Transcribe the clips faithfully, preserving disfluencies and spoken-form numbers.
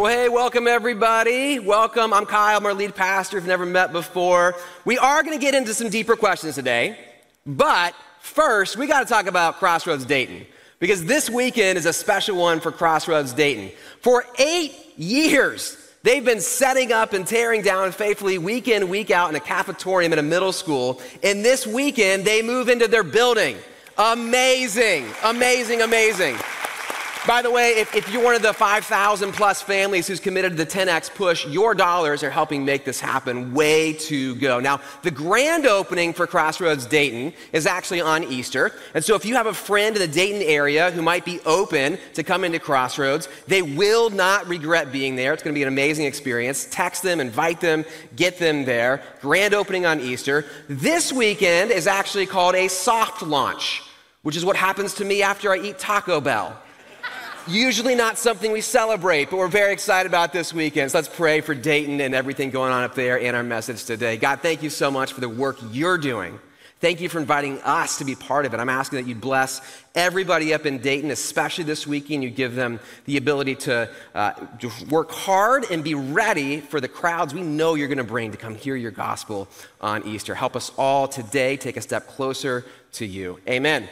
Well, hey, welcome everybody. Welcome. I'm Kyle. I'm our lead pastor if you've never met before. We are going to get into some deeper questions today, but first, we got to talk about Crossroads Dayton, because this weekend is a special one for Crossroads Dayton. For eight years, they've been setting up and tearing down faithfully week in, week out in a cafetorium at a middle school, and this weekend, they move into their building. Amazing, amazing, amazing. By the way, if, if you're one of the five thousand plus families who's committed to the ten X push, your dollars are helping make this happen. Way to go. Now, the grand opening for Crossroads Dayton is actually on Easter. And so if you have a friend in the Dayton area who might be open to come into Crossroads, they will not regret being there. It's going to be an amazing experience. Text them, invite them, get them there. Grand opening on Easter. This weekend is actually called a soft launch, which is what happens to me after I eat Taco Bell. Usually not something we celebrate, but we're very excited about this weekend. So let's pray for Dayton and everything going on up there and our message today. God, thank you so much for the work you're doing. Thank you for inviting us to be part of it. I'm asking that you bless everybody up in Dayton, especially this weekend. You give them the ability to, uh, to work hard and be ready for the crowds we know you're going to bring to come hear your gospel on Easter. Help us all today take a step closer to you. Amen.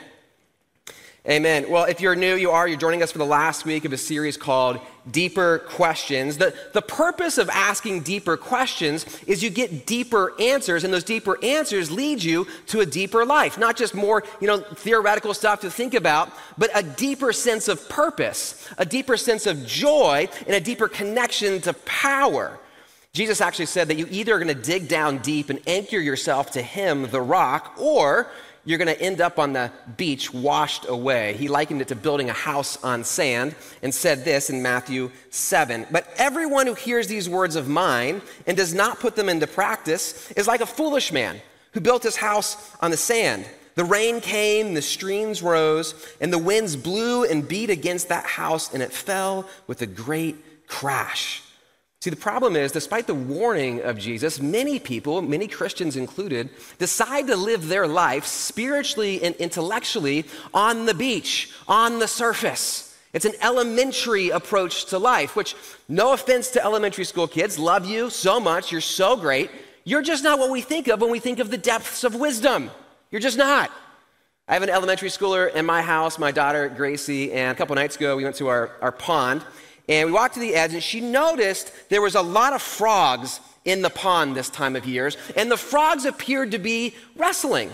Amen. Well, if you're new, you are, you're joining us for the last week of a series called Deeper Questions. The, the purpose of asking deeper questions is you get deeper answers, and those deeper answers lead you to a deeper life. Not just more, you know, theoretical stuff to think about, but a deeper sense of purpose, a deeper sense of joy, and a deeper connection to power. Jesus actually said that you either are going to dig down deep and anchor yourself to him, the rock, or you're going to end up on the beach washed away. He likened it to building a house on sand and said this in Matthew seven. But everyone who hears these words of mine and does not put them into practice is like a foolish man who built his house on the sand. The rain came, the streams rose, and the winds blew and beat against that house, and it fell with a great crash. See, the problem is, despite the warning of Jesus, many people, many Christians included, decide to live their life spiritually and intellectually on the beach, on the surface. It's an elementary approach to life, which, no offense to elementary school kids, love you so much, you're so great. You're just not what we think of when we think of the depths of wisdom. You're just not. I have an elementary schooler in my house, my daughter Gracie, and a couple nights ago we went to our, our pond. And we walked to the edge, and she noticed there was a lot of frogs in the pond this time of year, and the frogs appeared to be wrestling.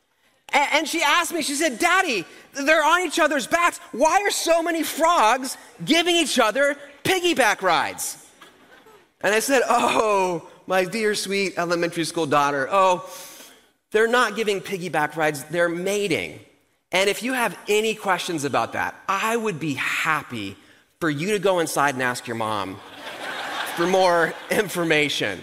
And she asked me, she said, "Daddy, they're on each other's backs. Why are so many frogs giving each other piggyback rides?" And I said, "Oh, my dear, sweet elementary school daughter, oh, they're not giving piggyback rides, they're mating. And if you have any questions about that, I would be happy for you to go inside and ask your mom for more information."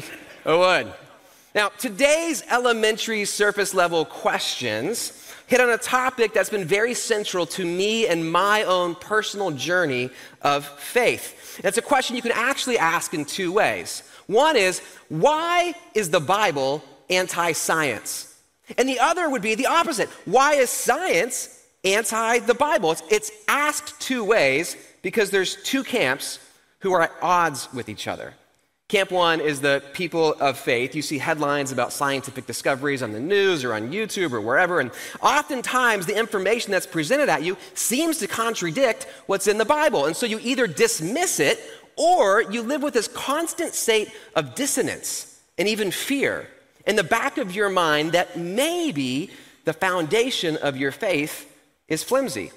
I would. Now, today's elementary surface level questions hit on a topic that's been very central to me and my own personal journey of faith. And it's a question you can actually ask in two ways. One is, why is the Bible anti-science? And the other would be the opposite. Why is science anti the Bible? It's, it's asked two ways, because there's two camps who are at odds with each other. Camp one is the people of faith. You see headlines about scientific discoveries on the news or on YouTube or wherever, and oftentimes the information that's presented at you seems to contradict what's in the Bible. And so you either dismiss it or you live with this constant state of dissonance and even fear in the back of your mind that maybe the foundation of your faith is flimsy.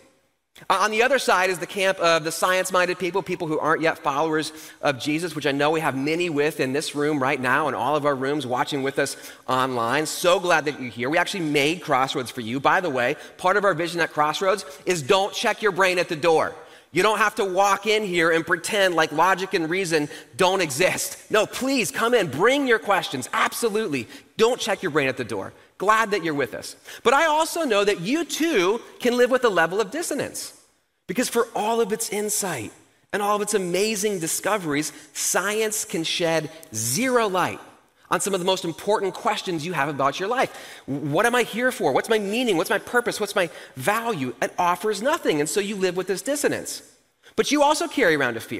On the other side is the camp of the science-minded people, people who aren't yet followers of Jesus, which I know we have many with in this room right now and all of our rooms watching with us online. So glad that you're here. We actually made Crossroads for you. By the way, part of our vision at Crossroads is don't check your brain at the door. You don't have to walk in here and pretend like logic and reason don't exist. No, please come in, bring your questions. Absolutely. Don't check your brain at the door. Glad that you're with us. But I also know that you too can live with a level of dissonance, because for all of its insight and all of its amazing discoveries, science can shed zero light on some of the most important questions you have about your life. What am I here for? What's my meaning? What's my purpose? What's my value? It offers nothing, and so you live with this dissonance. But you also carry around a fear.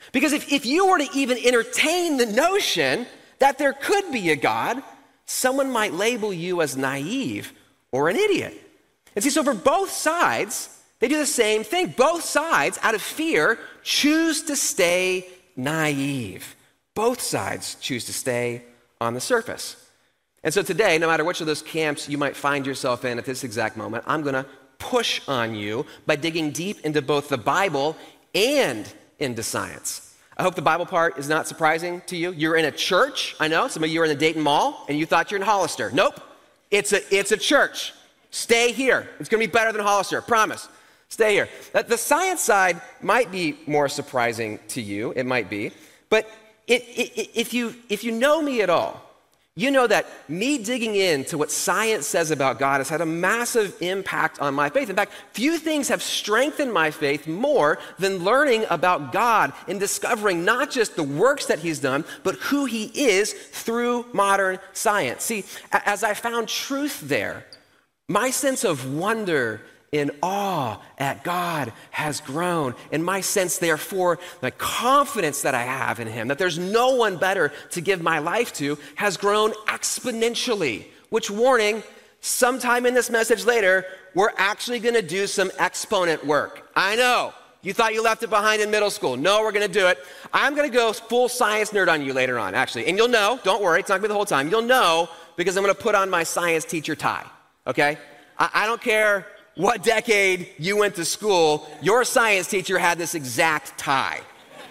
Because if, if you were to even entertain the notion that there could be a God, someone might label you as naive or an idiot. And see, so for both sides, they do the same thing. Both sides, out of fear, choose to stay naive. Both sides choose to stay on the surface. And so today, no matter which of those camps you might find yourself in at this exact moment, I'm going to push on you by digging deep into both the Bible and into science. I hope the Bible part is not surprising to you. You're in a church. I know some of you are in the Dayton Mall and you thought you're in Hollister. Nope. It's a, it's a church. Stay here. It's going to be better than Hollister. Promise. Stay here. The science side might be more surprising to you. It might be. But it, it, if you, if you know me at all, you know that me digging into what science says about God has had a massive impact on my faith. In fact, few things have strengthened my faith more than learning about God and discovering not just the works that he's done, but who he is through modern science. See, as I found truth there, my sense of wonder in awe at God has grown. And my sense, therefore, the confidence that I have in him, that there's no one better to give my life to, has grown exponentially. Which, warning, sometime in this message later, we're actually going to do some exponent work. I know. You thought you left it behind in middle school. No, we're going to do it. I'm going to go full science nerd on you later on, actually. And you'll know, don't worry, it's not going to be the whole time. You'll know because I'm going to put on my science teacher tie, okay? I, I don't care what decade you went to school, your science teacher had this exact tie.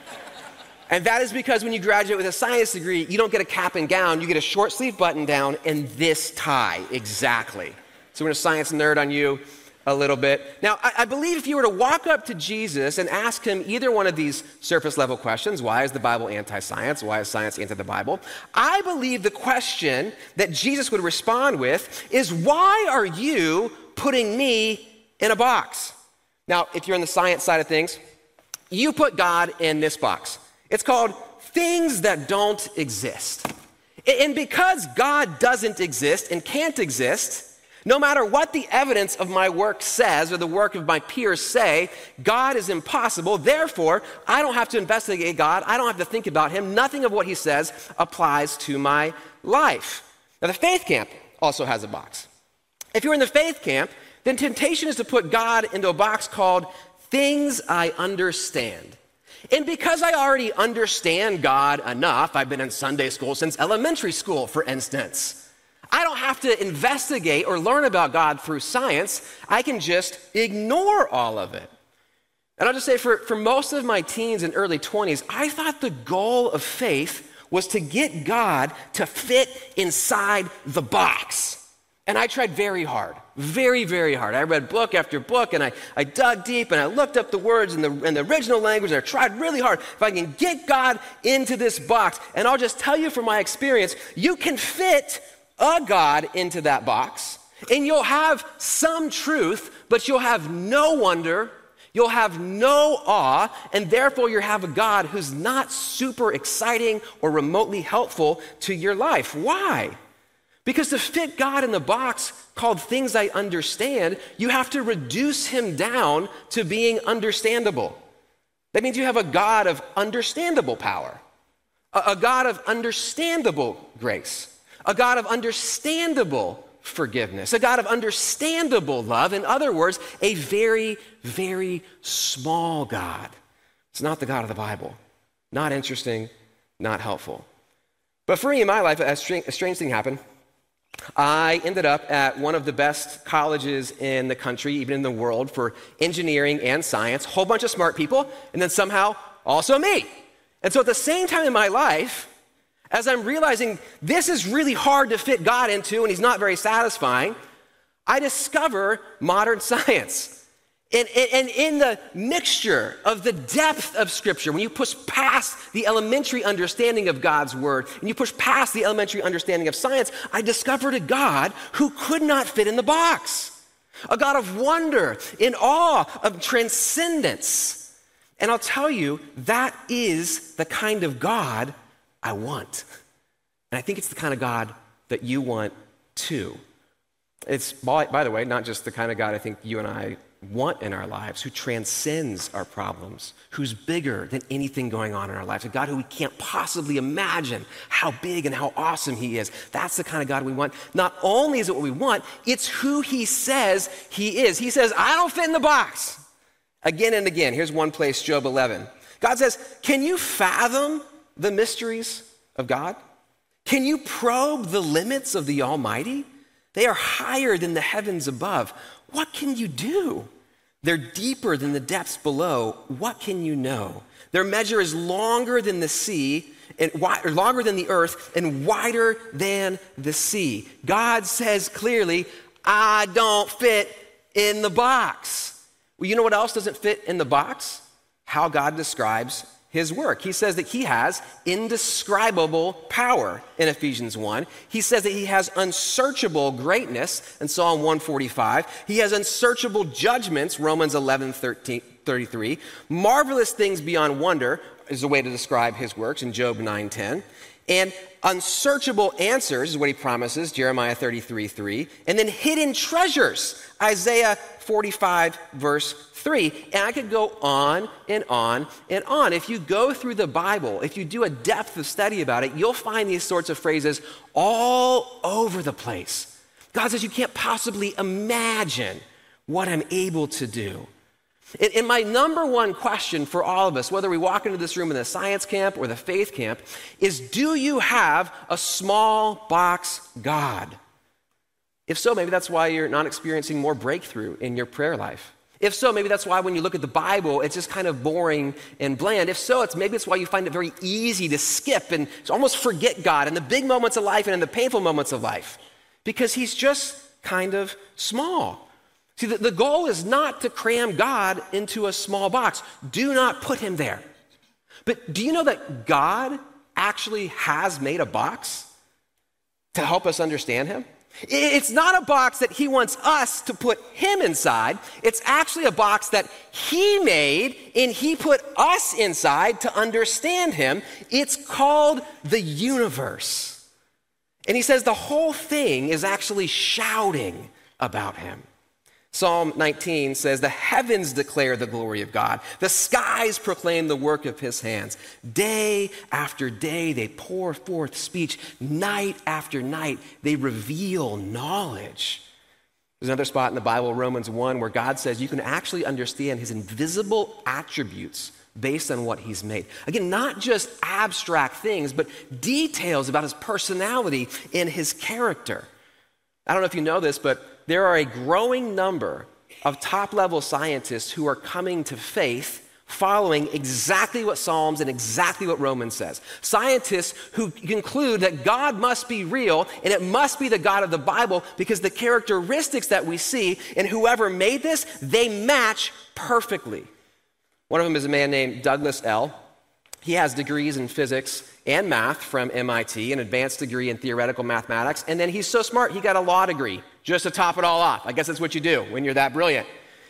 And that is because when you graduate with a science degree, you don't get a cap and gown, you get a short sleeve button down and this tie, exactly. So we're going to science nerd on you a little bit. Now, I, I believe if you were to walk up to Jesus and ask him either one of these surface level questions, why is the Bible anti-science? Why is science anti the Bible? I believe the question that Jesus would respond with is, why are you putting me in a box? Now, if you're on the science side of things, you put God in this box. It's called things that don't exist. And because God doesn't exist and can't exist, no matter what the evidence of my work says or the work of my peers say, God is impossible. Therefore, I don't have to investigate God. I don't have to think about him. Nothing of what he says applies to my life. Now, the faith camp also has a box. If you're in the faith camp, then temptation is to put God into a box called things I understand. And because I already understand God enough, I've been in Sunday school since elementary school, for instance, I don't have to investigate or learn about God through science. I can just ignore all of it. And I'll just say for, for most of my teens and early twenties, I thought the goal of faith was to get God to fit inside the box. And I tried very hard, very, very hard. I read book after book, and I, I dug deep, and I looked up the words in the, in the original language, and I tried really hard. If I can get God into this box, and I'll just tell you from my experience, you can fit a God into that box, and you'll have some truth, but you'll have no wonder, you'll have no awe, and therefore you'll have a God who's not super exciting or remotely helpful to your life. Why? Because to fit God in the box called things I understand, you have to reduce him down to being understandable. That means you have a God of understandable power, a, a God of understandable grace, a God of understandable forgiveness, a God of understandable love. In other words, a very, very small God. It's not the God of the Bible. Not interesting, not helpful. But for me in my life, a strange, a strange thing happened. I ended up at one of the best colleges in the country, even in the world, for engineering and science, whole bunch of smart people, and then somehow also me. And so at the same time in my life, as I'm realizing this is really hard to fit God into and he's not very satisfying, I discover modern science. And, and, and in the mixture of the depth of Scripture, when you push past the elementary understanding of God's Word, and you push past the elementary understanding of science, I discovered a God who could not fit in the box. A God of wonder, in awe, of transcendence. And I'll tell you, that is the kind of God I want. And I think it's the kind of God that you want too. It's, by, by the way, not just the kind of God I think you and I want in our lives, who transcends our problems, who's bigger than anything going on in our lives, a God who we can't possibly imagine how big and how awesome he is. That's the kind of God we want. Not only is it what we want, it's who he says he is. He says, I don't fit in the box. Again and again. Here's one place, Job eleven. God says, can you fathom the mysteries of God? Can you probe the limits of the Almighty? They are higher than the heavens above. What can you do? They're deeper than the depths below. What can you know? Their measure is longer than the sea, and wi- or longer than the earth, and wider than the sea. God says clearly, I don't fit in the box. Well, you know what else doesn't fit in the box? How God describes his work. He says that he has indescribable power in Ephesians one. He says that he has unsearchable greatness in Psalm one forty-five. He has unsearchable judgments, Romans eleven thirty-three. Marvelous things beyond wonder is a way to describe his works in Job nine ten. And unsearchable answers is what he promises, Jeremiah thirty-three three. And then hidden treasures, Isaiah forty-five verse three. And I could go on and on and on. If you go through the Bible, if you do a depth of study about it, you'll find these sorts of phrases all over the place. God says you can't possibly imagine what I'm able to do. And my number one question for all of us, whether we walk into this room in the science camp or the faith camp, is do you have a small box God? If so, maybe that's why you're not experiencing more breakthrough in your prayer life. If so, maybe that's why when you look at the Bible, it's just kind of boring and bland. If so, it's maybe it's why you find it very easy to skip and to almost forget God in the big moments of life and in the painful moments of life, because he's just kind of small. See, the, the goal is not to cram God into a small box. Do not put him there. But do you know that God actually has made a box to help us understand him? It's not a box that he wants us to put him inside. It's actually a box that he made and he put us inside to understand him. It's called the universe. And he says the whole thing is actually shouting about him. Psalm nineteen says, the heavens declare the glory of God. The skies proclaim the work of his hands. Day after day, they pour forth speech. Night after night, they reveal knowledge. There's another spot in the Bible, Romans one, where God says you can actually understand his invisible attributes based on what he's made. Again, not just abstract things, but details about his personality and his character. I don't know if you know this, but there are a growing number of top-level scientists who are coming to faith following exactly what Psalms and exactly what Romans says. Scientists who conclude that God must be real and it must be the God of the Bible because the characteristics that we see in whoever made this, they match perfectly. One of them is a man named Douglas L. He has degrees in physics and math from M I T, an advanced degree in theoretical mathematics, and then he's so smart, he got a law degree just to top it all off. I guess that's what you do when you're that brilliant.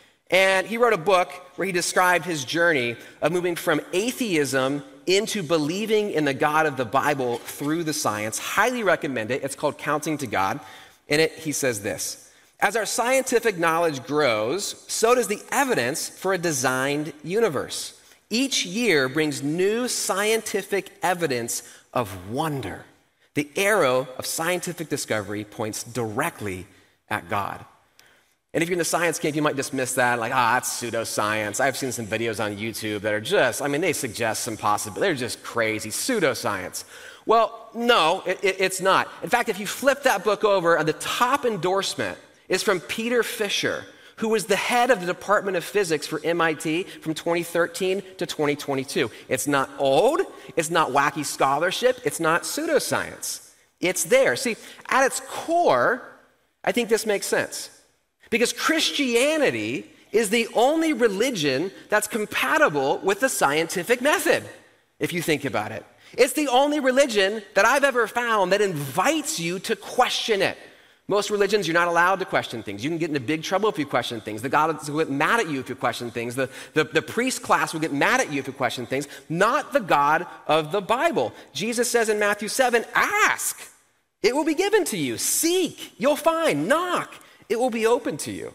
And he wrote a book where he described his journey of moving from atheism into believing in the God of the Bible through the science. Highly recommend it. It's called Counting to God. In it, he says this: as our scientific knowledge grows, so does the evidence for a designed universe. Each year brings new scientific evidence of wonder. The arrow of scientific discovery points directly at God. And if you're in the science camp, you might dismiss that, like, ah, it's pseudoscience. I've seen some videos on YouTube that are just, I mean, they suggest some possibility. They're just crazy, pseudoscience. Well, no, it, it, it's not. In fact, if you flip that book over, on the top endorsement is from Peter Fisher, who was the head of the Department of Physics for M I T from twenty thirteen to twenty twenty-two. It's not old, it's not wacky scholarship, it's not pseudoscience. It's there. See, at its core, I think this makes sense. Because Christianity is the only religion that's compatible with the scientific method, if you think about it. It's the only religion that I've ever found that invites you to question it. Most religions, you're not allowed to question things. You can get into big trouble if you question things. The God will get mad at you if you question things. The, the, the priest class will get mad at you if you question things. Not the God of the Bible. Jesus says in Matthew seven, ask, it will be given to you. Seek, you'll find. Knock, it will be open to you.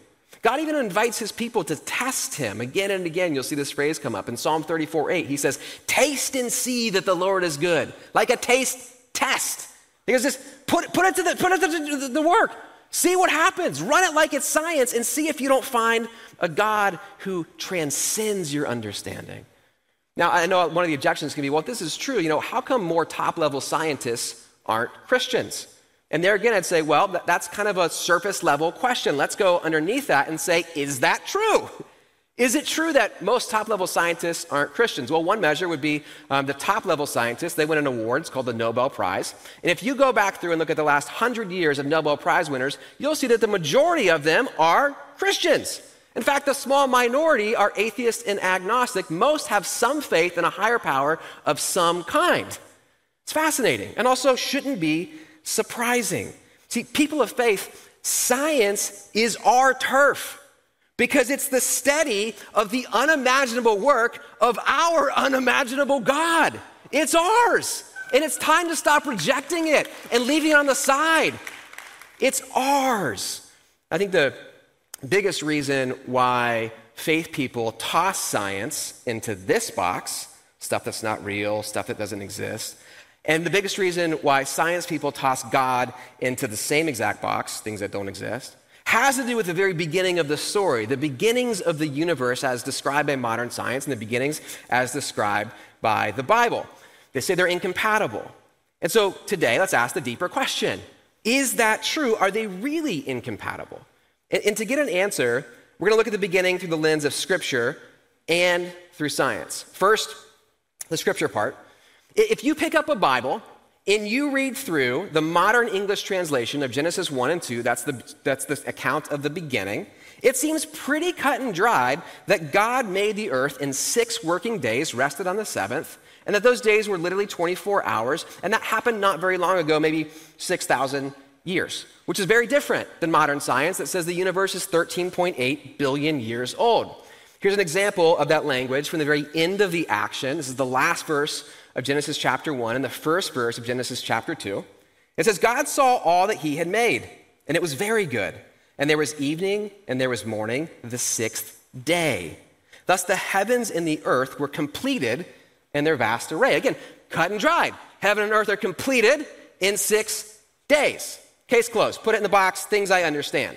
God even invites his people to test him again and again. You'll see this phrase come up in Psalm thirty-four eight. He says, taste and see that the Lord is good. Like a taste test. He goes, just put, put it to the, put it to the, the work. See what happens. Run it like it's science and see if you don't find a God who transcends your understanding. Now, I know one of the objections can be, well, if this is true, you know, how come more top-level scientists aren't Christians? And there again, I'd say, well, that's kind of a surface-level question. Let's go underneath that and say, is that true? Is it true that most top-level scientists aren't Christians? Well, one measure would be um, the top-level scientists. They win an award. It's called the Nobel Prize. And if you go back through and look at the last hundred years of Nobel Prize winners, you'll see that the majority of them are Christians. In fact, a small minority are atheist and agnostic. Most have some faith in a higher power of some kind. It's fascinating and also shouldn't be surprising. See, people of faith, science is our turf because it's the study of the unimaginable work of our unimaginable God. It's ours, and it's time to stop rejecting it and leaving it on the side. It's ours. I think the biggest reason why faith people toss science into this box, stuff that's not real, stuff that doesn't exist, and the biggest reason why science people toss God into the same exact box, things that don't exist, has to do with the very beginning of the story, the beginnings of the universe as described by modern science and the beginnings as described by the Bible. They say they're incompatible. And so today, let's ask the deeper question. Is that true? Are they really incompatible? And, and to get an answer, we're going to look at the beginning through the lens of Scripture and through science. First, the Scripture part. If you pick up a Bible and you read through the modern English translation of Genesis one and two, that's the, that's the account of the beginning, it seems pretty cut and dried that God made the earth in six working days, rested on the seventh, and that those days were literally twenty-four hours, and that happened not very long ago, maybe six thousand years, which is very different than modern science that says the universe is thirteen point eight billion years old. Here's an example of that language from the very end of the action. This is the last verse of Genesis chapter one and the first verse of Genesis chapter two. It says, God saw all that he had made, and it was very good. And there was evening and there was morning, the sixth day. Thus the heavens and the earth were completed in their vast array. Again, cut and dried. Heaven and earth are completed in six days. Case closed. Put it in the box, things I understand.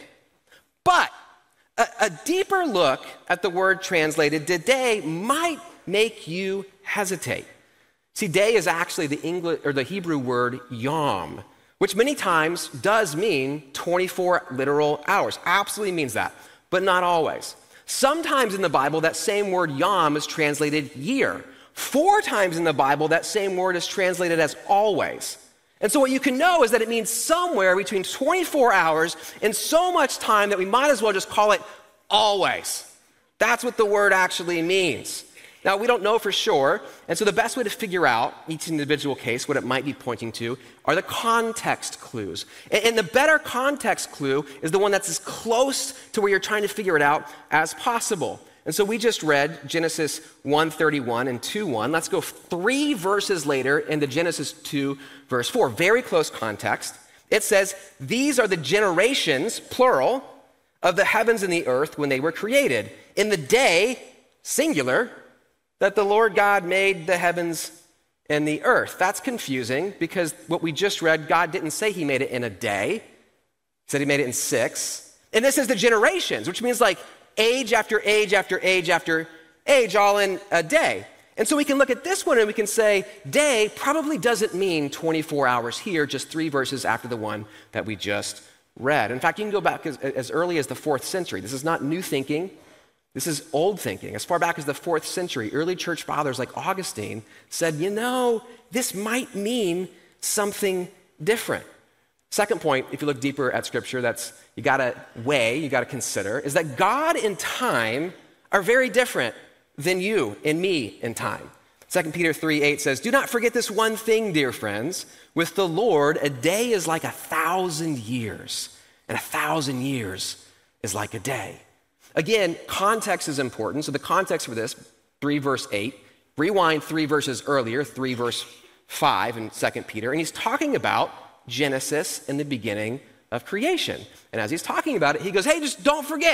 But a, a deeper look at the word translated today might make you hesitate. See, day is actually the English or the Hebrew word yom, which many times does mean twenty-four literal hours. Absolutely means that, but not always. Sometimes in the Bible, that same word yom is translated year. Four times in the Bible, that same word is translated as always. And so what you can know is that it means somewhere between twenty-four hours and so much time that we might as well just call it always. That's what the word actually means. Now, we don't know for sure, and so the best way to figure out each individual case, what it might be pointing to, are the context clues. And, and the better context clue is the one that's as close to where you're trying to figure it out as possible. And so we just read Genesis one thirty-one and two one. Let's go three verses later into Genesis two, verse four. Very close context. It says, these are the generations, plural, of the heavens and the earth when they were created. In the day, singular, that the Lord God made the heavens and the earth. That's confusing because what we just read, God didn't say he made it in a day. He said he made it in six. And this is the generations, which means like age after age after age after age, all in a day. And so we can look at this one and we can say day probably doesn't mean twenty-four hours here, just three verses after the one that we just read. In fact, you can go back as, as early as the fourth century. This is not new thinking. This is old thinking. As far back as the fourth century, early church fathers like Augustine said, you know, this might mean something different. Second point, if you look deeper at Scripture, that's you got to weigh, you got to consider, is that God and time are very different than you and me in time. Second Peter three eight says, do not forget this one thing, dear friends. With the Lord, a day is like a thousand years, and a thousand years is like a day. Again, context is important. So the context for this, three verse eight, rewind three verses earlier, three verse five in Second Peter, and he's talking about Genesis and the beginning of creation. And as he's talking about it, he goes, hey, just don't forget,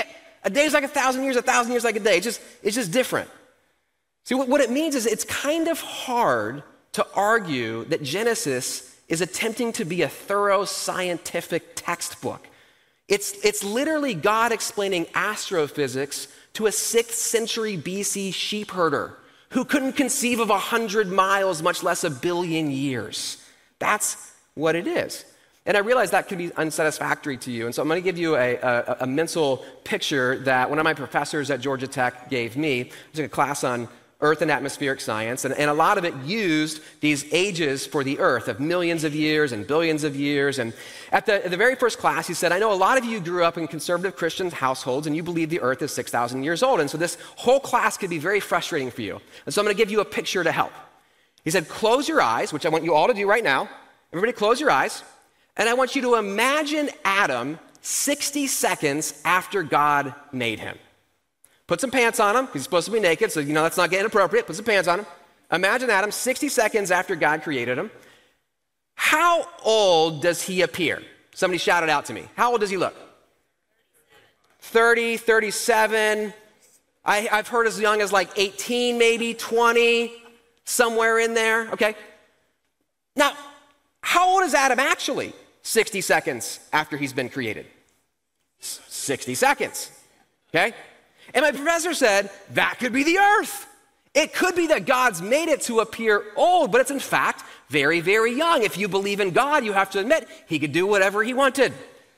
A day is like a thousand years, a thousand years like a day. It's just, it's just different. See, what, what it means is it's kind of hard to argue that Genesis is attempting to be a thorough scientific textbook. It's, it's literally God explaining astrophysics to a sixth century B C sheep herder who couldn't conceive of a hundred miles, much less a billion years. That's what it is. And I realize that could be unsatisfactory to you. And so I'm going to give you a, a, a mental picture that one of my professors at Georgia Tech gave me. I took a class on Earth and atmospheric science, and, and a lot of it used these ages for the Earth of millions of years and billions of years. And at the, at the very first class, he said, I know a lot of you grew up in conservative Christian households, and you believe the Earth is six thousand years old. And so this whole class could be very frustrating for you. And so I'm going to give you a picture to help. He said, close your eyes, which I want you all to do right now. Everybody close your eyes. And I want you to imagine Adam sixty seconds after God made him. Put some pants on him. He's supposed to be naked, so you know that's not getting appropriate. Put some pants on him. Imagine Adam sixty seconds after God created him. How old does he appear? Somebody shout it out to me. How old does he look? thirty, thirty-seven. I, I've heard as young as like eighteen, maybe twenty, somewhere in there. Okay. Now, how old is Adam actually sixty seconds after he's been created? sixty seconds. Okay. And my professor said, that could be the Earth. It could be that God's made it to appear old, but it's in fact very, very young. If you believe in God, you have to admit he could do whatever he wanted.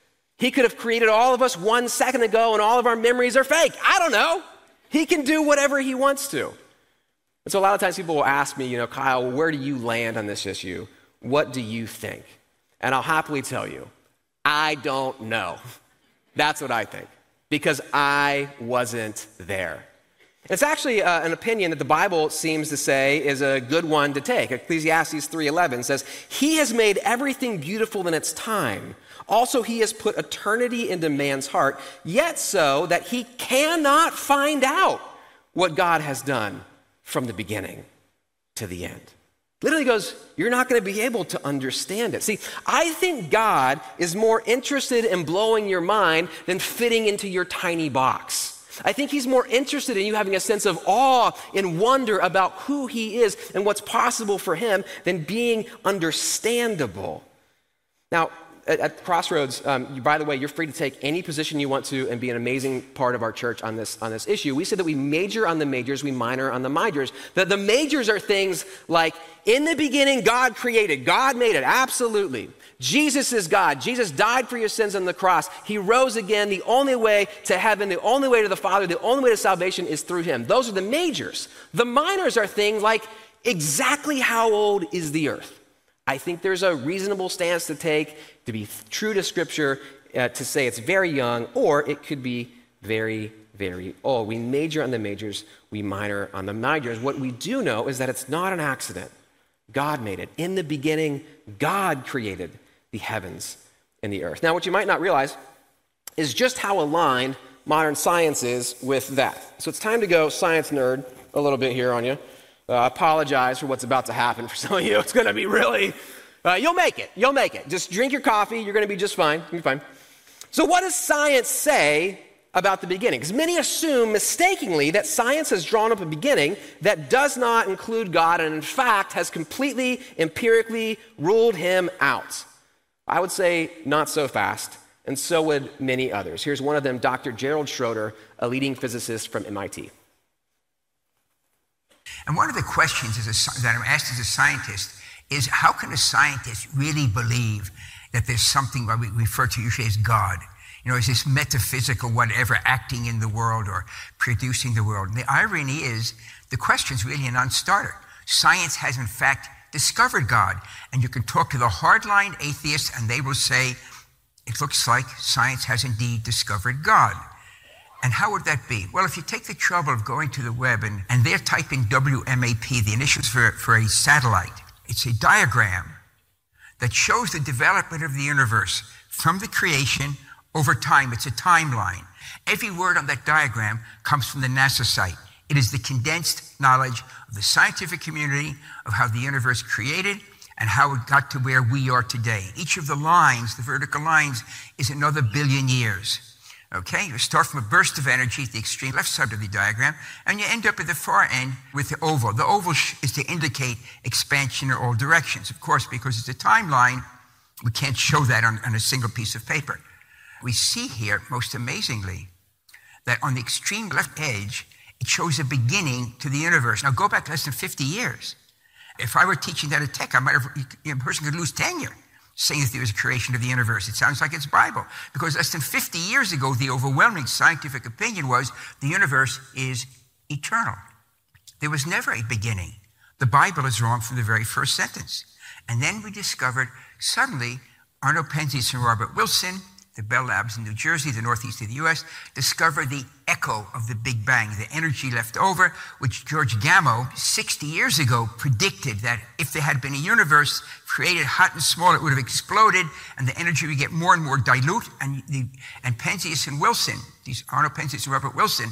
He could have created all of us one second ago and all of our memories are fake. I don't know. He can do whatever he wants to. And so a lot of times people will ask me, you know, Kyle, where do you land on this issue? What do you think? And I'll happily tell you, I don't know. That's what I think. Because I wasn't there. It's actually uh, an opinion that the Bible seems to say is a good one to take. Ecclesiastes three eleven says, he has made everything beautiful in its time. Also, he has put eternity into man's heart, yet so that he cannot find out what God has done from the beginning to the end. Literally goes, you're not going to be able to understand it. See, I think God is more interested in blowing your mind than fitting into your tiny box. I think he's more interested in you having a sense of awe and wonder about who he is and what's possible for him than being understandable. Now, at, at Crossroads, um, you, by the way, you're free to take any position you want to and be an amazing part of our church on this, on this issue. We said that we major on the majors, we minor on the minors. The, the majors are things like, in the beginning, God created, God made it, absolutely. Jesus is God. Jesus died for your sins on the cross. He rose again. The only way to heaven, the only way to the Father, the only way to salvation is through him. Those are the majors. The minors are things like, exactly how old is the earth? I think there's a reasonable stance to take to be true to Scripture, uh, to say it's very young, or it could be very, very old. We major on the majors, we minor on the minors. What we do know is that it's not an accident. God made it. In the beginning, God created the heavens and the earth. Now, what you might not realize is just how aligned modern science is with that. So it's time to go science nerd a little bit here on you. Uh, I apologize for what's about to happen for some of you. It's going to be really, uh, you'll make it. You'll make it. Just drink your coffee. You're going to be just fine. You're fine. So what does science say about the beginning? Because many assume mistakenly that science has drawn up a beginning that does not include God and in fact has completely empirically ruled him out. I would say not so fast, and so would many others. Here's one of them, Doctor Gerald Schroeder, a leading physicist from M I T. And one of the questions as a, that I'm asked as a scientist is, how can a scientist really believe that there's something what we refer to usually as God? You know, is this metaphysical whatever acting in the world or producing the world? And the irony is, the question's really a non-starter. Science has in fact discovered God. And you can talk to the hardline atheists and they will say, it looks like science has indeed discovered God. And how would that be? Well, if you take the trouble of going to the web and, and they're typing W M A P, the initials for, for a satellite, it's a diagram that shows the development of the universe from the creation over time. It's a timeline. Every word on that diagram comes from the NASA site. It is the condensed knowledge of the scientific community of how the universe created and how it got to where we are today. Each of the lines, the vertical lines, is another billion years. Okay, you start from a burst of energy at the extreme left side of the diagram, and you end up at the far end with the oval. The oval is to indicate expansion in all directions, of course, because it's a timeline. We can't show that on, on a single piece of paper. We see here, most amazingly, that on the extreme left edge, it shows a beginning to the universe. Now, go back less than fifty years. If I were teaching that at Tech, I might have, a person could lose tenure saying that there was a creation of the universe. It sounds like it's Bible. Because less than fifty years ago, the overwhelming scientific opinion was the universe is eternal. There was never a beginning. The Bible is wrong from the very first sentence. And then we discovered, suddenly, Arno Penzias and Robert Wilson, the Bell Labs in New Jersey, the northeast of the U S, discovered the echo of the Big Bang, the energy left over, which George Gamow, sixty years ago, predicted that if there had been a universe created hot and small, it would have exploded, and the energy would get more and more dilute. And, the, and Penzias and Wilson, these Arno Penzias and Robert Wilson,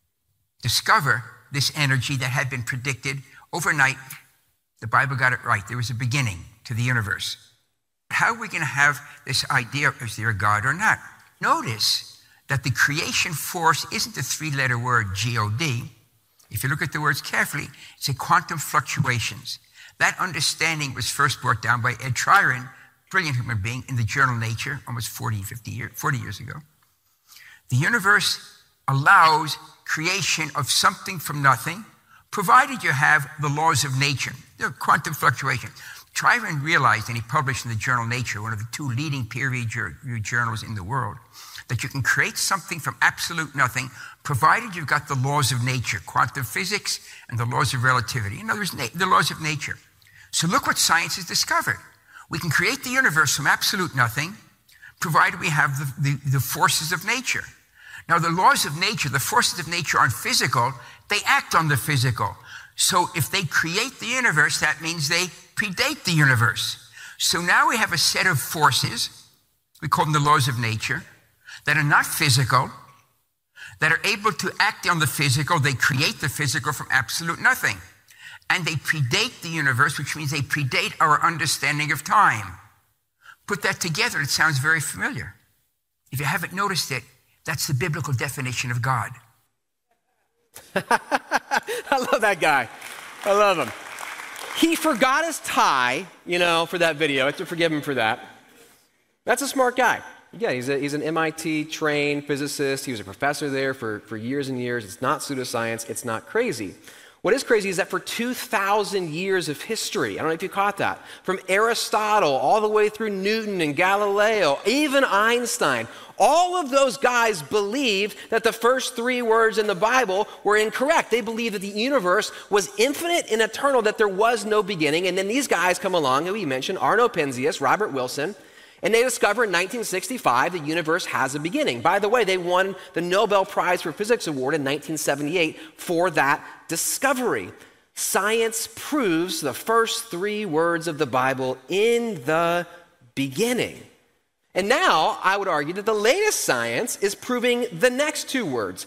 discover this energy that had been predicted overnight. The Bible got it right. There was a beginning to the universe. How are we going to have this idea of is there a God or not? Notice that the creation force isn't the three-letter word G O D. If you look at the words carefully, it's a quantum fluctuations. That understanding was first brought down by Ed Tryon, brilliant human being, in the journal Nature almost forty, fifty years, forty years ago. The universe allows creation of something from nothing, provided you have the laws of nature. They're quantum fluctuation. Tryon realized, and he published in the journal Nature, one of the two leading peer-reviewed journals in the world, that you can create something from absolute nothing, provided you've got the laws of nature, quantum physics and the laws of relativity. In other words, na- the laws of nature. So look what science has discovered. We can create the universe from absolute nothing, provided we have the, the, the forces of nature. Now, the laws of nature, the forces of nature aren't physical, they act on the physical. So if they create the universe, that means they predate the universe. So now we have a set of forces, we call them the laws of nature, that are not physical, that are able to act on the physical. They create the physical from absolute nothing. And they predate the universe, which means they predate our understanding of time. Put that together, it sounds very familiar. If you haven't noticed it, that's the biblical definition of God. I love that guy. I love him. He forgot his tie, you know, for that video. I have to forgive him for that. That's a smart guy. Yeah, he's, a, he's an M I T-trained physicist. He was a professor there for, for years and years. It's not pseudoscience. It's not crazy. What is crazy is that for two thousand years of history, I don't know if you caught that, from Aristotle all the way through Newton and Galileo, even Einstein, all of those guys believed that the first three words in the Bible were incorrect. They believed that the universe was infinite and eternal, that there was no beginning. And then these guys come along, who we mentioned, Arno Penzias, Robert Wilson, and they discover in nineteen sixty-five the universe has a beginning. By the way, they won the Nobel Prize for Physics Award in nineteen seventy-eight for that discovery. Science proves the first three words of the Bible in the beginning. And now I would argue that the latest science is proving the next two words,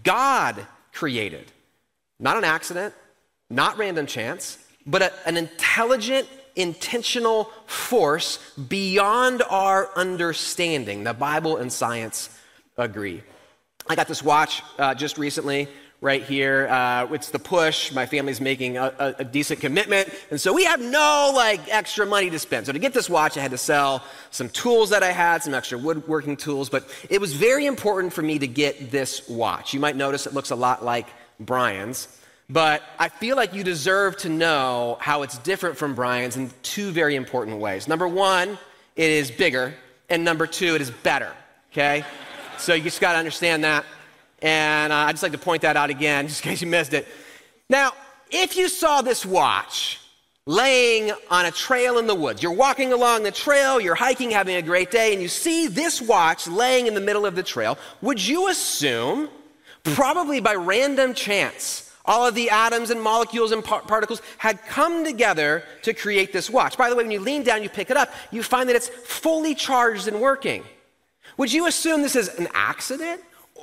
God created. Not an accident, not random chance, but a, an intelligent, intentional force beyond our understanding. The Bible and science agree. I got this watch uh, just recently right here. Uh, it's the Push. My family's making a, a, a decent commitment, and so we have no like extra money to spend. So to get this watch, I had to sell some tools that I had, some extra woodworking tools, but it was very important for me to get this watch. You might notice it looks a lot like Brian's. But I feel like you deserve to know how it's different from Brian's in two very important ways. Number one, it is bigger, and number two, it is better, okay? So you just got to understand that, and uh, I'd just like to point that out again, just in case you missed it. Now, if you saw this watch laying on a trail in the woods, you're walking along the trail, you're hiking, having a great day, and you see this watch laying in the middle of the trail, would you assume, probably by random chance, all of the atoms and molecules and par- particles had come together to create this watch? By the way, when you lean down, you pick it up, you find that it's fully charged and working. Would you assume this is an accident,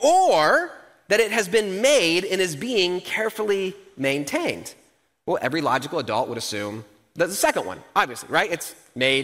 or that it has been made and is being carefully maintained? Well, every logical adult would assume that's the second one, obviously, right? It's made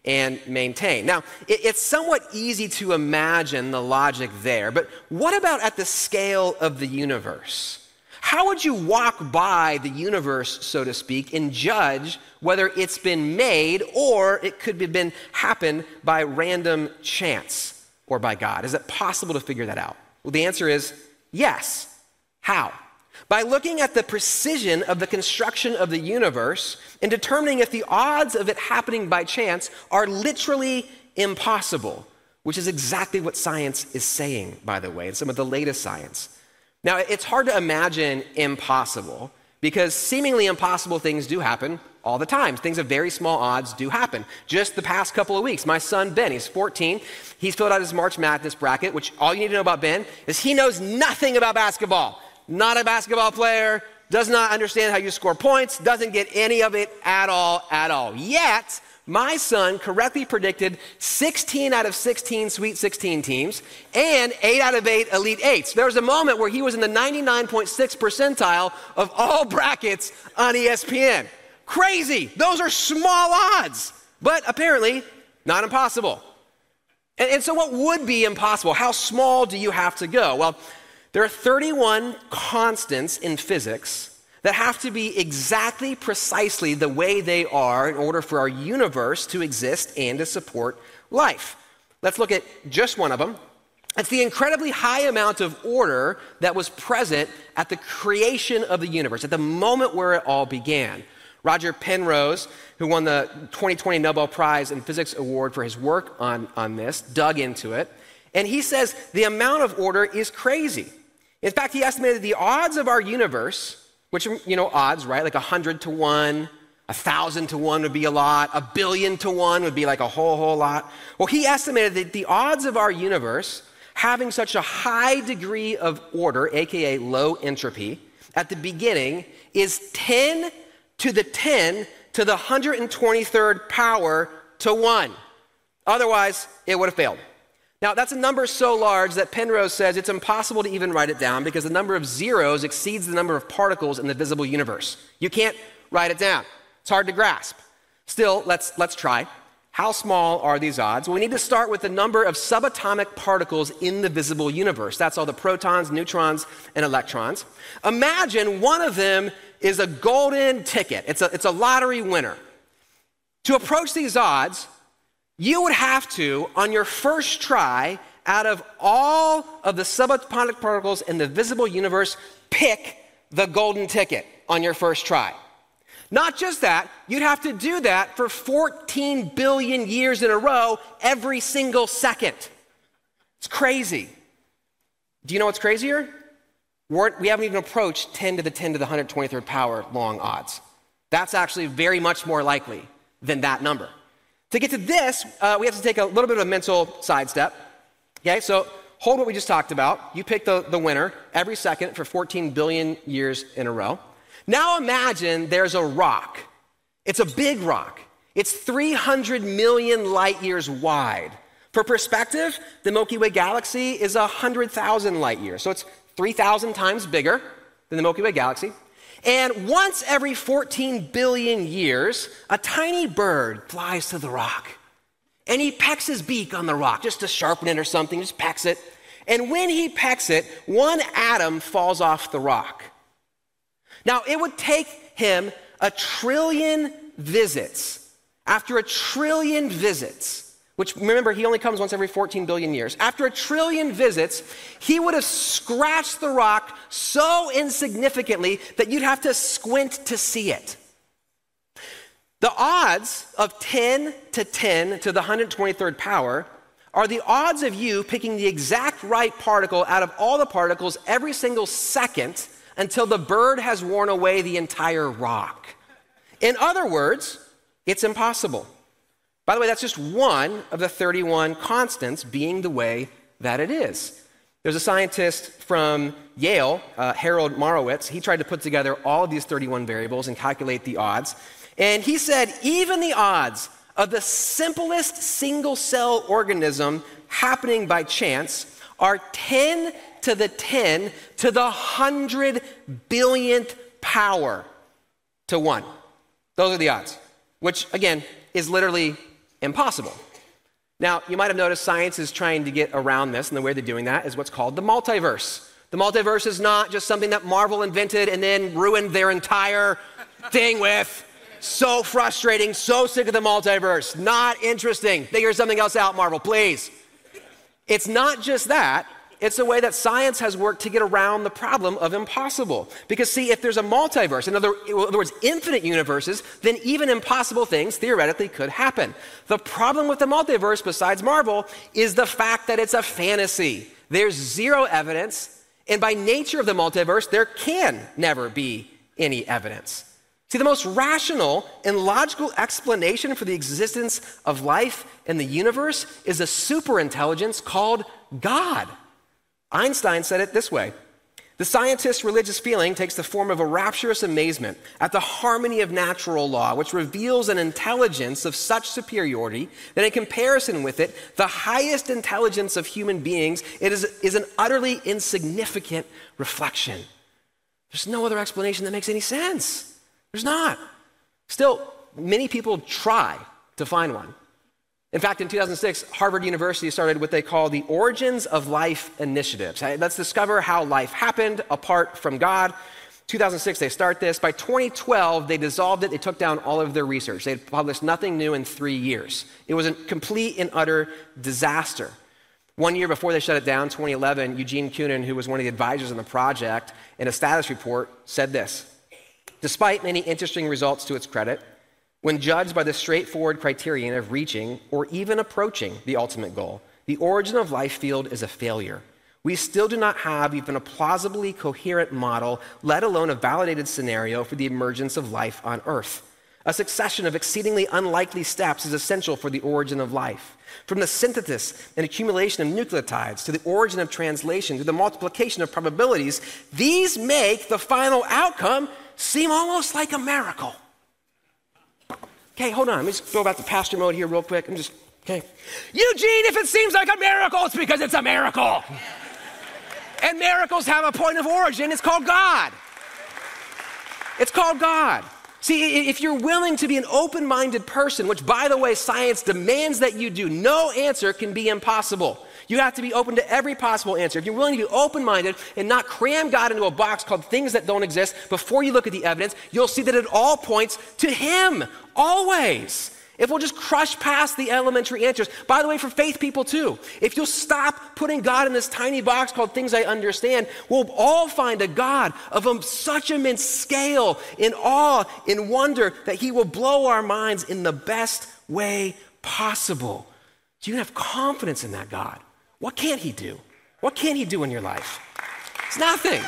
and maintain. Now, it, it's somewhat easy to imagine the logic there, but what about at the scale of the universe? How would you walk by the universe, so to speak, and judge whether it's been made or it could have been happened by random chance or by God? Is it possible to figure that out? Well, the answer is yes. How? By looking at the precision of the construction of the universe and determining if the odds of it happening by chance are literally impossible, which is exactly what science is saying, by the way, and some of the latest science. Now, it's hard to imagine impossible because seemingly impossible things do happen all the time. Things of very small odds do happen. Just the past couple of weeks, my son Ben, he's fourteen, he's filled out his March Madness bracket, which all you need to know about Ben is he knows nothing about basketball. Not a basketball player, does not understand how you score points, doesn't get any of it at all, at all. Yet, my son correctly predicted sixteen out of sixteen Sweet sixteen teams and eight out of eight Elite Eights. There was a moment where he was in the ninety-nine point six percentile of all brackets on E S P N. Crazy. Those are small odds, but apparently not impossible. And, and so what would be impossible? How small do you have to go? Well, there are thirty-one constants in physics that have to be exactly precisely the way they are in order for our universe to exist and to support life. Let's look at just one of them. It's the incredibly high amount of order that was present at the creation of the universe, at the moment where it all began. Roger Penrose, who won the twenty twenty Nobel Prize in Physics Award for his work on, on this, dug into it, and he says the amount of order is crazy. In fact, he estimated the odds of our universe, which, you know, odds, right? Like a hundred to one, a thousand to one would be a lot, a billion to one would be like a whole, whole lot. Well, he estimated that the odds of our universe having such a high degree of order, aka low entropy, at the beginning is ten to the ten to the one hundred twenty-third power to one. Otherwise, it would have failed. Now, that's a number so large that Penrose says it's impossible to even write it down because the number of zeros exceeds the number of particles in the visible universe. You can't write it down. It's hard to grasp. Still, let's, let's try. How small are these odds? Well, we need to start with the number of subatomic particles in the visible universe. That's all the protons, neutrons, and electrons. Imagine one of them is a golden ticket. It's a, it's a lottery winner. To approach these odds, you would have to, on your first try, out of all of the subatomic particles in the visible universe, pick the golden ticket on your first try. Not just that, you'd have to do that for fourteen billion years in a row, every single second. It's crazy. Do you know what's crazier? We're, we haven't even approached ten to the ten to the one hundred twenty-third power long odds. That's actually very much more likely than that number. To get to this, uh, we have to take a little bit of a mental sidestep. Okay, so hold what we just talked about. You pick the, the winner every second for fourteen billion years in a row. Now imagine there's a rock. It's a big rock. It's three hundred million light years wide. For perspective, the Milky Way galaxy is one hundred thousand light years. So it's three thousand times bigger than the Milky Way galaxy. And once every fourteen billion years, a tiny bird flies to the rock. And he pecks his beak on the rock just to sharpen it or something, just pecks it. And when he pecks it, one atom falls off the rock. Now, it would take him a trillion visits. After a trillion visits, which remember, he only comes once every fourteen billion years. After a trillion visits, he would have scratched the rock so insignificantly that you'd have to squint to see it. The odds of ten to ten to the one hundred twenty-third power are the odds of you picking the exact right particle out of all the particles every single second until the bird has worn away the entire rock. In other words, it's impossible. By the way, that's just one of the thirty-one constants being the way that it is. There's a scientist from Yale, uh, Harold Marowitz. He tried to put together all of these thirty-one variables and calculate the odds. And he said even the odds of the simplest single-cell organism happening by chance are ten to the ten to the one hundred billionth power to one. Those are the odds, which, again, is literally impossible. Now, you might have noticed science is trying to get around this, and the way they're doing that is what's called the multiverse. The multiverse is not just something that Marvel invented and then ruined their entire thing with. So frustrating, so sick of the multiverse. Not interesting. Figure something else out, Marvel, please. It's not just that. It's a way that science has worked to get around the problem of impossible. Because see, if there's a multiverse, in other, in other words, infinite universes, then even impossible things theoretically could happen. The problem with the multiverse, besides Marvel, is the fact that it's a fantasy. There's zero evidence, and by nature of the multiverse, there can never be any evidence. See, the most rational and logical explanation for the existence of life in the universe is a superintelligence called God. Einstein said it this way: the scientist's religious feeling takes the form of a rapturous amazement at the harmony of natural law, which reveals an intelligence of such superiority that in comparison with it, the highest intelligence of human beings, it is, is an utterly insignificant reflection. There's no other explanation that makes any sense. There's not. Still, many people try to find one. In fact, in two thousand six, Harvard University started what they call the Origins of Life Initiatives. Let's discover how life happened apart from God. two thousand six, they start this. By twenty twelve, they dissolved it. They took down all of their research. They had published nothing new in three years. It was a complete and utter disaster. One year before they shut it down, twenty eleven, Eugene Koonin, who was one of the advisors on the project, in a status report said this: despite many interesting results to its credit, when judged by the straightforward criterion of reaching or even approaching the ultimate goal, the origin of life field is a failure. We still do not have even a plausibly coherent model, let alone a validated scenario for the emergence of life on Earth. A succession of exceedingly unlikely steps is essential for the origin of life. From the synthesis and accumulation of nucleotides to the origin of translation to the multiplication of probabilities, these make the final outcome seem almost like a miracle. Okay, hold on. Let me just go back to pastor mode here real quick. I'm just, okay. Eugene, if it seems like a miracle, it's because it's a miracle. And miracles have a point of origin. It's called God. It's called God. See, if you're willing to be an open-minded person, which, by the way, science demands that you do, no answer can be impossible. You have to be open to every possible answer. If you're willing to be open-minded and not cram God into a box called things that don't exist, before you look at the evidence, you'll see that it all points to Him, always. If we'll just crush past the elementary answers. By the way, for faith people too, if you'll stop putting God in this tiny box called things I understand, we'll all find a God of a, such immense scale, in awe, in wonder, that He will blow our minds in the best way possible. So you can have confidence in that God. What can't He do? What can't He do in your life? It's nothing.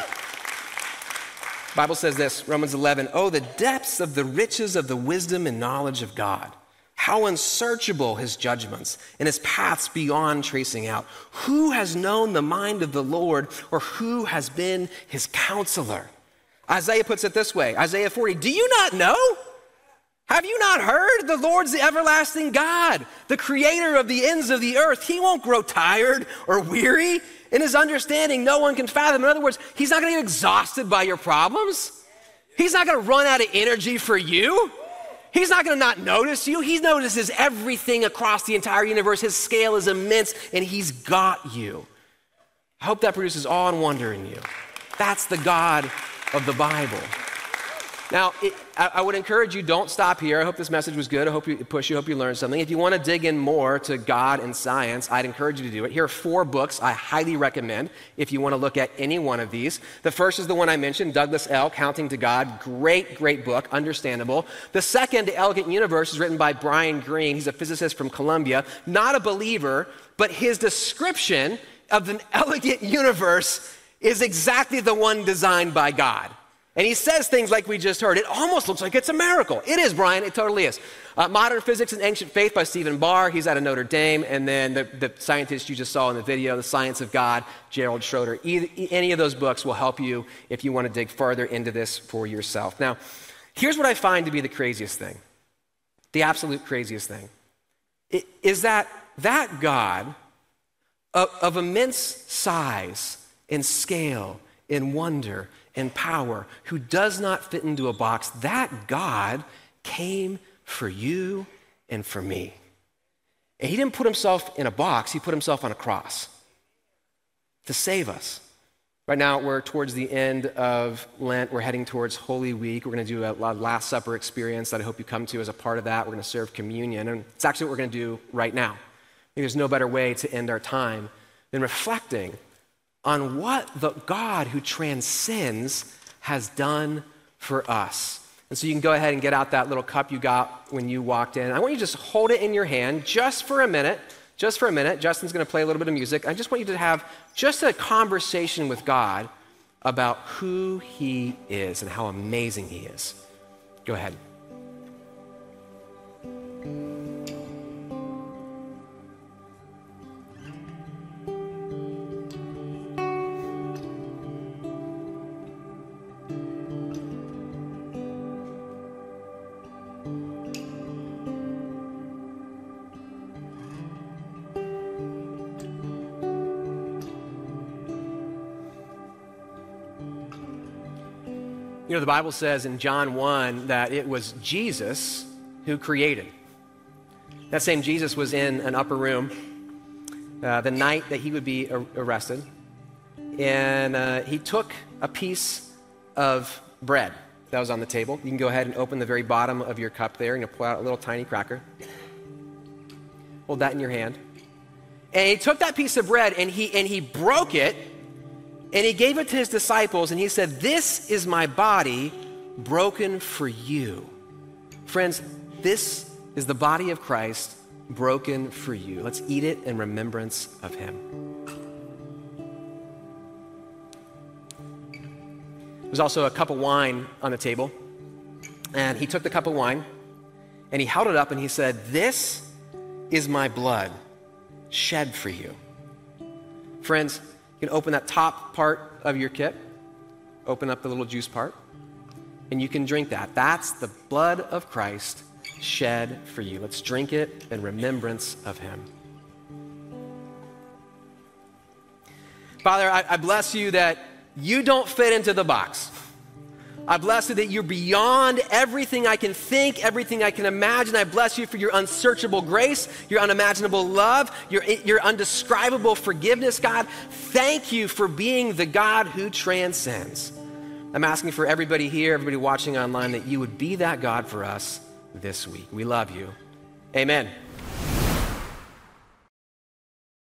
The Bible says this, Romans eleven, oh, the depths of the riches of the wisdom and knowledge of God. How unsearchable His judgments and His paths beyond tracing out. Who has known the mind of the Lord, or who has been His counselor? Isaiah puts it this way, Isaiah forty, do you not know? Have you not heard? The Lord's the everlasting God, the creator of the ends of the earth. He won't grow tired or weary. In His understanding, no one can fathom. In other words, He's not going to get exhausted by your problems. He's not going to run out of energy for you. He's not going to not notice you. He notices everything across the entire universe. His scale is immense, and He's got you. I hope that produces awe and wonder in you. That's the God of the Bible. Now, it, I, I would encourage you, don't stop here. I hope this message was good. I hope it pushed you. I hope you learned something. If you want to dig in more to God and science, I'd encourage you to do it. Here are four books I highly recommend if you want to look at any one of these. The first is the one I mentioned, Douglas L., Counting to God. Great, great book, understandable. The second, The Elegant Universe, is written by Brian Greene. He's a physicist from Columbia. Not a believer, but his description of an elegant universe is exactly the one designed by God. And he says things like we just heard. It almost looks like it's a miracle. It is, Brian. It totally is. Uh, Modern Physics and Ancient Faith by Stephen Barr. He's out of Notre Dame. And then the, the scientist you just saw in the video, The Science of God, Gerald Schroeder. Either, any of those books will help you if you want to dig further into this for yourself. Now, here's what I find to be the craziest thing, the absolute craziest thing, it, is that that God of, of immense size and scale and wonder and power, who does not fit into a box, that God came for you and for me. And he didn't put himself in a box, he put himself on a cross to save us. Right now, we're towards the end of Lent. We're heading towards Holy Week. We're going to do a Last Supper experience that I hope you come to as a part of that. We're going to serve communion. And it's actually what we're going to do right now. I think there's no better way to end our time than reflecting on what the God who transcends has done for us. And so you can go ahead and get out that little cup you got when you walked in. I want you to just hold it in your hand just for a minute. Just for a minute. Justin's going to play a little bit of music. I just want you to have just a conversation with God about who he is and how amazing he is. Go ahead. You know, the Bible says in John one that it was Jesus who created. That same Jesus was in an upper room uh, the night that he would be ar- arrested. And uh, he took a piece of bread that was on the table. You can go ahead and open the very bottom of your cup there and you'll pull out a little tiny cracker. Hold that in your hand. And he took that piece of bread and he and he broke it. And he gave it to his disciples, and he said, "This is my body broken for you." Friends, this is the body of Christ broken for you. Let's eat it in remembrance of him. There's also a cup of wine on the table. And he took the cup of wine, and he held it up, and he said, "This is my blood shed for you." Friends, you can open that top part of your kit, open up the little juice part, and you can drink that. That's the blood of Christ shed for you. Let's drink it in remembrance of him. Father, I, I bless you that you don't fit into the box. I bless you that you're beyond everything I can think, everything I can imagine. I bless you for your unsearchable grace, your unimaginable love, your, your undescribable forgiveness, God. Thank you for being the God who transcends. I'm asking for everybody here, everybody watching online, that you would be that God for us this week. We love you. Amen.